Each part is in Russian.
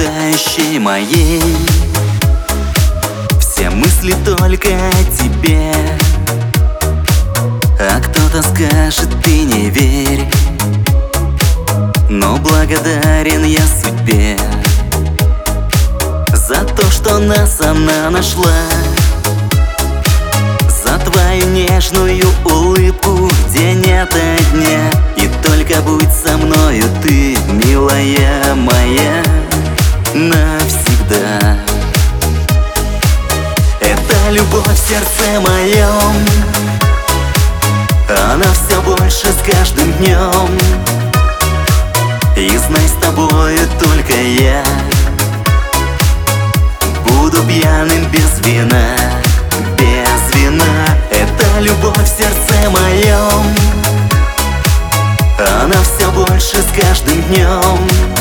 блуждающей моей. Все мысли только о тебе, а кто-то скажет: ты не верь. Но благодарен я судьбе за то, что нас она нашла, за твою нежную улыбку день ото дня. И только будь со мною ты, милая моя, навсегда. Это любовь в сердце моем, она все больше с каждым днем. И знай, с тобою только я буду пьяным без вина, без вина. Это любовь в сердце моем, она все больше с каждым днем.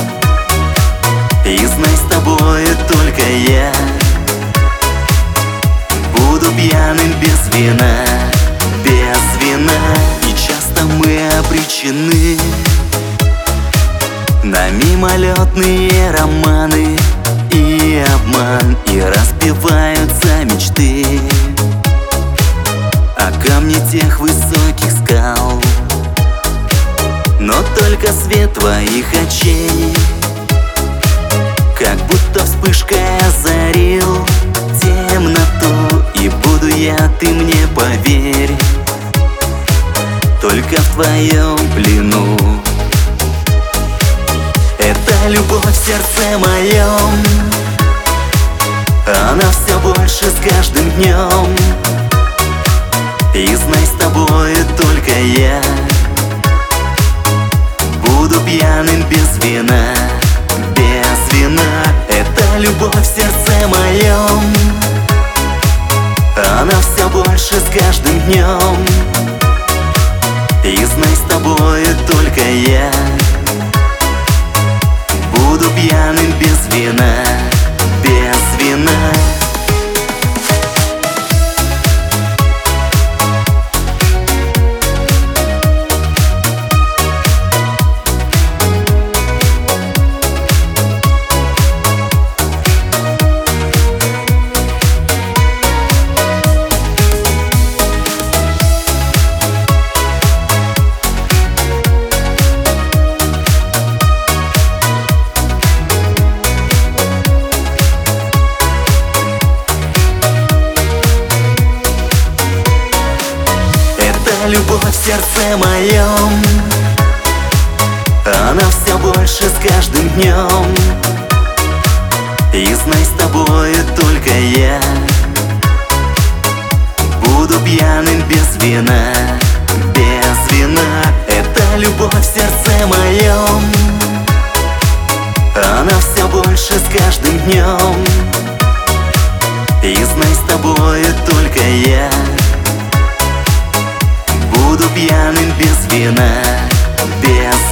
И знай, с тобою только я буду пьяным без вина, без вина. И часто мы обречены на мимолетные романы и обман, и разбиваются мечты о камне тех высоких скал. Но только свет твоих очей как будто вспышкой озарил темноту. И буду я, ты мне поверь, только в твоем плену. Это любовь в сердце моем, она все больше с каждым днем. И знай, с тобою только я буду пьяным без вина, без вина. Это любовь в сердце моем, она все больше с каждым днем. И знай, с тобою только я буду пьяным без вина, без вина. Любовь в сердце моем, она все больше с каждым днем. И знай, с тобою только я буду пьяным без вина, без вина. Это любовь в сердце моем, она все больше с каждым днем. И знай, с тобою только я буду пьяным без вина, без